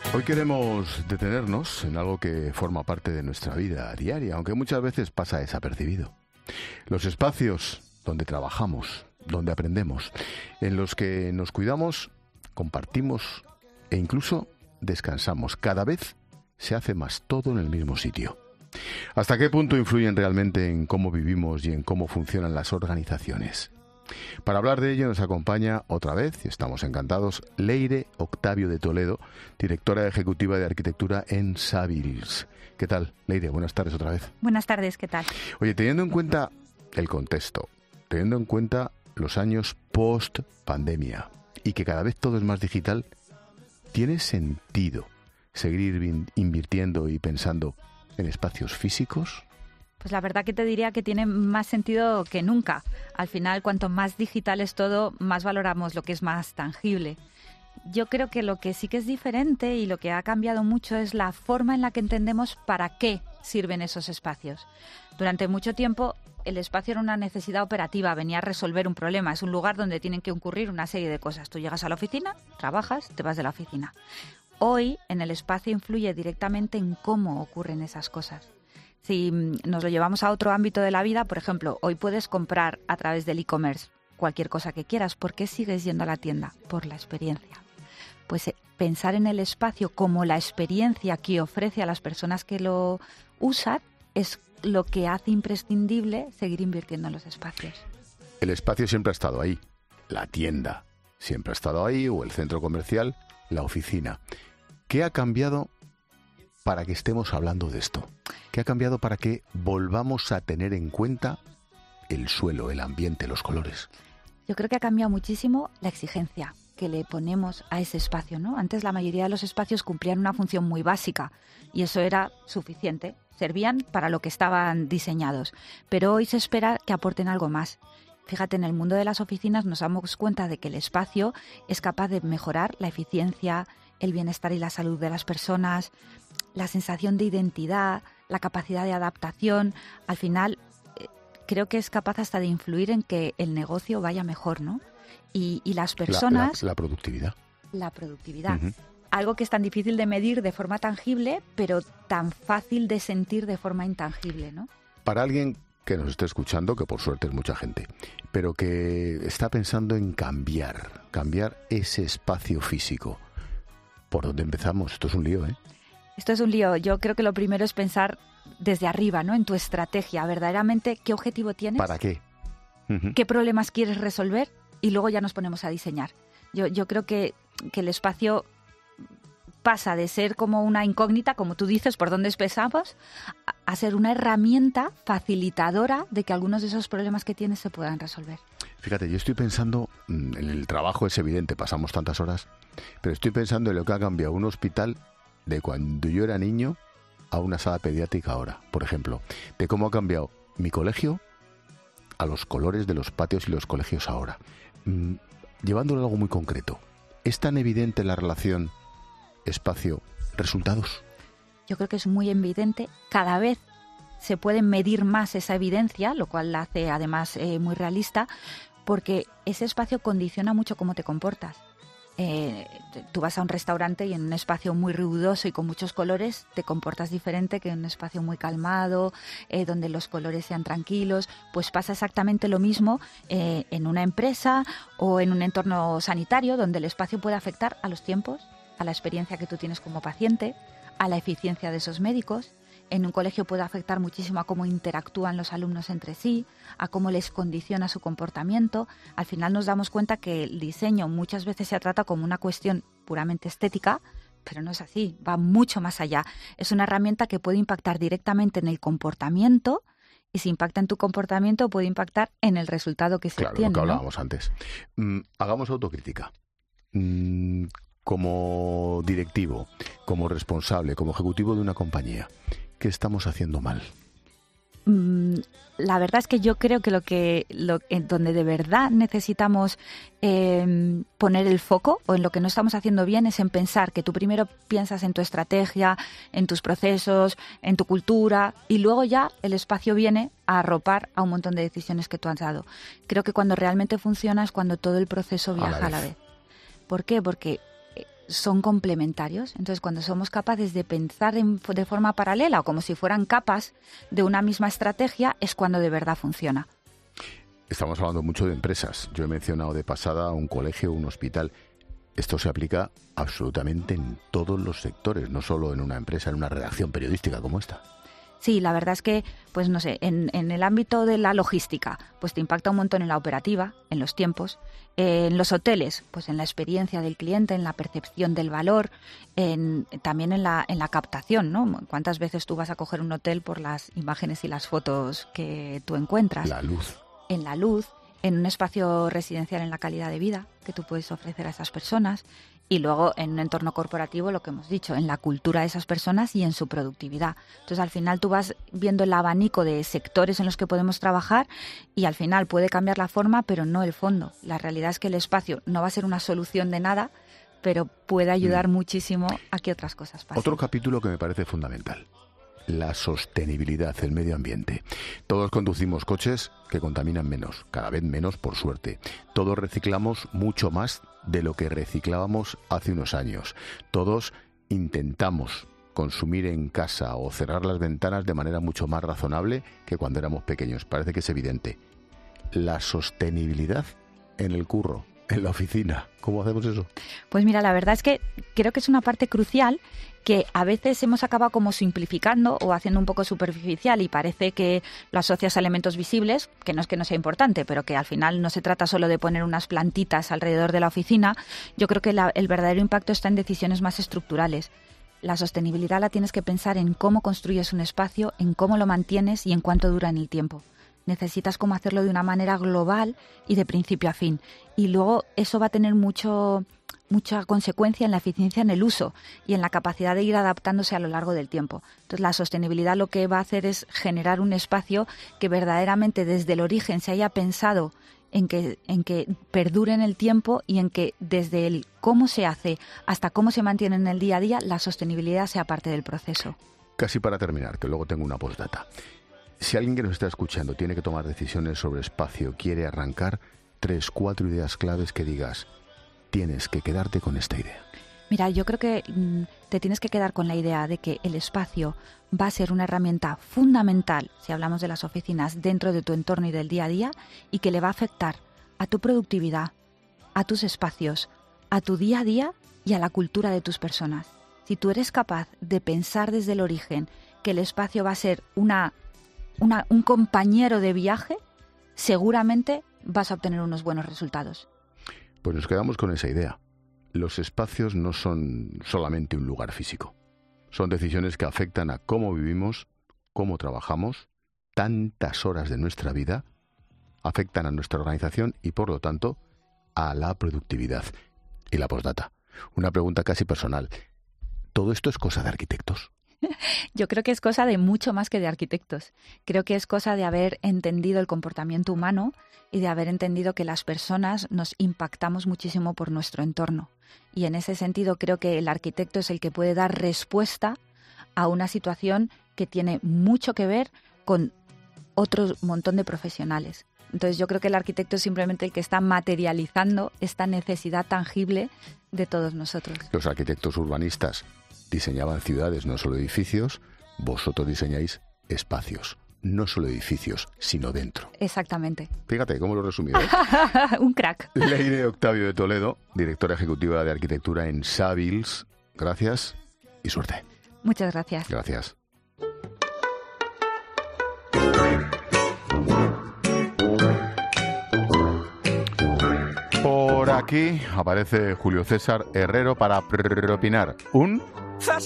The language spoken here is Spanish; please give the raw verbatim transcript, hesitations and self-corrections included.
Hoy queremos detenernos en algo que forma parte de nuestra vida diaria, aunque muchas veces pasa desapercibido. Los espacios donde trabajamos, donde aprendemos, en los que nos cuidamos, compartimos e incluso descansamos. Cada vez se hace más todo en el mismo sitio. ¿Hasta qué punto influyen realmente en cómo vivimos y en cómo funcionan las organizaciones? Para hablar de ello nos acompaña otra vez, y estamos encantados, Leire Octavio de Toledo, directora ejecutiva de arquitectura en Savills. ¿Qué tal, Leire? Buenas tardes otra vez. Buenas tardes, ¿qué tal? Oye, teniendo en cuenta el contexto, teniendo en cuenta los años post-pandemia y que cada vez todo es más digital, ¿tiene sentido seguir invirtiendo y pensando en espacios físicos? Pues la verdad que te diría que tiene más sentido que nunca. Al final, cuanto más digital es todo, más valoramos lo que es más tangible. Yo creo que lo que sí que es diferente y lo que ha cambiado mucho es la forma en la que entendemos para qué sirven esos espacios. Durante mucho tiempo, el espacio era una necesidad operativa, venía a resolver un problema. Es un lugar donde tienen que ocurrir una serie de cosas. Tú llegas a la oficina, trabajas, te vas de la oficina. Hoy, en el espacio influye directamente en cómo ocurren esas cosas. Si nos lo llevamos a otro ámbito de la vida, por ejemplo, hoy puedes comprar a través del e-commerce cualquier cosa que quieras. ¿Por qué sigues yendo a la tienda? Por la experiencia. Pues eh, pensar en el espacio como la experiencia que ofrece a las personas que lo usan es lo que hace imprescindible seguir invirtiendo en los espacios. El espacio siempre ha estado ahí. La tienda siempre ha estado ahí, o el centro comercial, la oficina. ¿Qué ha cambiado para que estemos hablando de esto? ¿Qué ha cambiado para que volvamos a tener en cuenta el suelo, el ambiente, los colores? Yo creo que ha cambiado muchísimo la exigencia que le ponemos a ese espacio, ¿no? Antes la mayoría de los espacios cumplían una función muy básica y eso era suficiente, servían para lo que estaban diseñados. Pero hoy se espera que aporten algo más. Fíjate, en el mundo de las oficinas nos damos cuenta de que el espacio es capaz de mejorar la eficiencia, el bienestar y la salud de las personas, la sensación de identidad, la capacidad de adaptación. Al final, eh, creo que es capaz hasta de influir en que el negocio vaya mejor, ¿no? Y, y las personas... La, la, la productividad. La productividad. Uh-huh. Algo que es tan difícil de medir de forma tangible, pero tan fácil de sentir de forma intangible, ¿no? Para alguien que nos esté escuchando, que por suerte es mucha gente, pero que está pensando en cambiar, cambiar ese espacio físico, ¿por dónde empezamos? Esto es un lío, ¿eh? Esto es un lío. Yo creo que lo primero es pensar desde arriba, ¿no? En tu estrategia, verdaderamente, ¿qué objetivo tienes? ¿Para qué? Uh-huh. ¿Qué problemas quieres resolver? Y luego ya nos ponemos a diseñar. Yo, yo creo que, que el espacio pasa de ser como una incógnita, como tú dices, por dónde empezamos, a, a ser una herramienta facilitadora de que algunos de esos problemas que tienes se puedan resolver. Fíjate, yo estoy pensando, en el trabajo es evidente, pasamos tantas horas, pero estoy pensando en lo que ha cambiado un hospital de cuando yo era niño a una sala pediátrica ahora, por ejemplo, de cómo ha cambiado mi colegio a los colores de los patios y los colegios ahora. Mm, llevándolo a algo muy concreto, ¿es tan evidente la relación espacio-resultados? Yo creo que es muy evidente. Cada vez se puede medir más esa evidencia, lo cual la hace además eh, muy realista, porque ese espacio condiciona mucho cómo te comportas. Eh, tú vas a un restaurante y en un espacio muy ruidoso y con muchos colores te comportas diferente que en un espacio muy calmado, eh, donde los colores sean tranquilos. Pues pasa exactamente lo mismo eh, en una empresa o en un entorno sanitario, donde el espacio puede afectar a los tiempos, a la experiencia que tú tienes como paciente, a la eficiencia de esos médicos. En un colegio puede afectar muchísimo a cómo interactúan los alumnos entre sí, a cómo les condiciona su comportamiento. Al final nos damos cuenta que el diseño muchas veces se trata como una cuestión puramente estética, pero no es así, va mucho más allá. Es una herramienta que puede impactar directamente en el comportamiento y si impacta en tu comportamiento puede impactar en el resultado que se claro, obtiene. Claro, lo que ¿no? hablábamos antes. Mm, hagamos autocrítica. Mm, como directivo, como responsable, como ejecutivo de una compañía, ¿qué estamos haciendo mal? La verdad es que yo creo que lo que lo, en donde de verdad necesitamos eh, poner el foco o en lo que no estamos haciendo bien es en pensar que tú primero piensas en tu estrategia, en tus procesos, en tu cultura y luego ya el espacio viene a arropar a un montón de decisiones que tú has dado. Creo que cuando realmente funciona es cuando todo el proceso viaja a la vez. ¿Por qué? Porque son complementarios. Entonces, cuando somos capaces de pensar en, de forma paralela o como si fueran capas de una misma estrategia, es cuando de verdad funciona. Estamos hablando mucho de empresas. Yo he mencionado de pasada un colegio, un hospital. Esto se aplica absolutamente en todos los sectores, no solo en una empresa, en una redacción periodística como esta. Sí, la verdad es que, pues no sé, en, en el ámbito de la logística, pues te impacta un montón en la operativa, en los tiempos, eh, en los hoteles, pues en la experiencia del cliente, en la percepción del valor, en, también en la, en la captación, ¿no? ¿Cuántas veces tú vas a coger un hotel por las imágenes y las fotos que tú encuentras? La luz. En la luz, en un espacio residencial, en la calidad de vida que tú puedes ofrecer a esas personas. Y luego en un entorno corporativo, lo que hemos dicho, en la cultura de esas personas y en su productividad. Entonces, al final tú vas viendo el abanico de sectores en los que podemos trabajar y al final puede cambiar la forma, pero no el fondo. La realidad es que el espacio no va a ser una solución de nada, pero puede ayudar mm. muchísimo a que otras cosas pasen. Otro capítulo que me parece fundamental. La sostenibilidad, el medio ambiente. Todos conducimos coches que contaminan menos, cada vez menos por suerte. Todos reciclamos mucho más de lo que reciclábamos hace unos años. Todos intentamos consumir en casa o cerrar las ventanas de manera mucho más razonable que cuando éramos pequeños. Parece que es evidente. La sostenibilidad en el curro, en la oficina. ¿Cómo hacemos eso? Pues mira, la verdad es que creo que es una parte crucial que a veces hemos acabado como simplificando o haciendo un poco superficial y parece que lo asocias a elementos visibles, que no es que no sea importante, pero que al final no se trata solo de poner unas plantitas alrededor de la oficina. Yo creo que la, el verdadero impacto está en decisiones más estructurales. La sostenibilidad la tienes que pensar en cómo construyes un espacio, en cómo lo mantienes y en cuánto dura en el tiempo. Necesitas cómo hacerlo de una manera global y de principio a fin. Y luego eso va a tener mucho, mucha consecuencia en la eficiencia en el uso y en la capacidad de ir adaptándose a lo largo del tiempo. Entonces, la sostenibilidad lo que va a hacer es generar un espacio que verdaderamente desde el origen se haya pensado en que, en que perdure en el tiempo y en que desde el cómo se hace hasta cómo se mantiene en el día a día, la sostenibilidad sea parte del proceso. Casi para terminar, que luego tengo una postdata. Si alguien que nos está escuchando tiene que tomar decisiones sobre espacio, quiere arrancar, tres, cuatro ideas claves que digas, tienes que quedarte con esta idea. Mira, yo creo que mmm, te tienes que quedar con la idea de que el espacio va a ser una herramienta fundamental, si hablamos de las oficinas, dentro de tu entorno y del día a día, y que le va a afectar a tu productividad, a tus espacios, a tu día a día y a la cultura de tus personas. Si tú eres capaz de pensar desde el origen que el espacio va a ser una Una, un compañero de viaje, seguramente vas a obtener unos buenos resultados. Pues nos quedamos con esa idea. Los espacios no son solamente un lugar físico. Son decisiones que afectan a cómo vivimos, cómo trabajamos, tantas horas de nuestra vida, afectan a nuestra organización y, por lo tanto, a la productividad. Y la postdata. Una pregunta casi personal. ¿Todo esto es cosa de arquitectos? Yo creo que es cosa de mucho más que de arquitectos. Creo que es cosa de haber entendido el comportamiento humano y de haber entendido que las personas nos impactamos muchísimo por nuestro entorno. Y en ese sentido creo que el arquitecto es el que puede dar respuesta a una situación que tiene mucho que ver con otro montón de profesionales. Entonces yo creo que el arquitecto es simplemente el que está materializando esta necesidad tangible de todos nosotros. Los arquitectos urbanistas diseñaban ciudades, no solo edificios. Vosotros diseñáis espacios, no solo edificios, sino dentro. Exactamente. Fíjate cómo lo he resumido, ¿eh? Un crack. Leire Octavio de Toledo, directora ejecutiva de arquitectura en Savills. Gracias y suerte. Muchas gracias. Gracias. Por aquí aparece Julio César Herrero para opinar. Un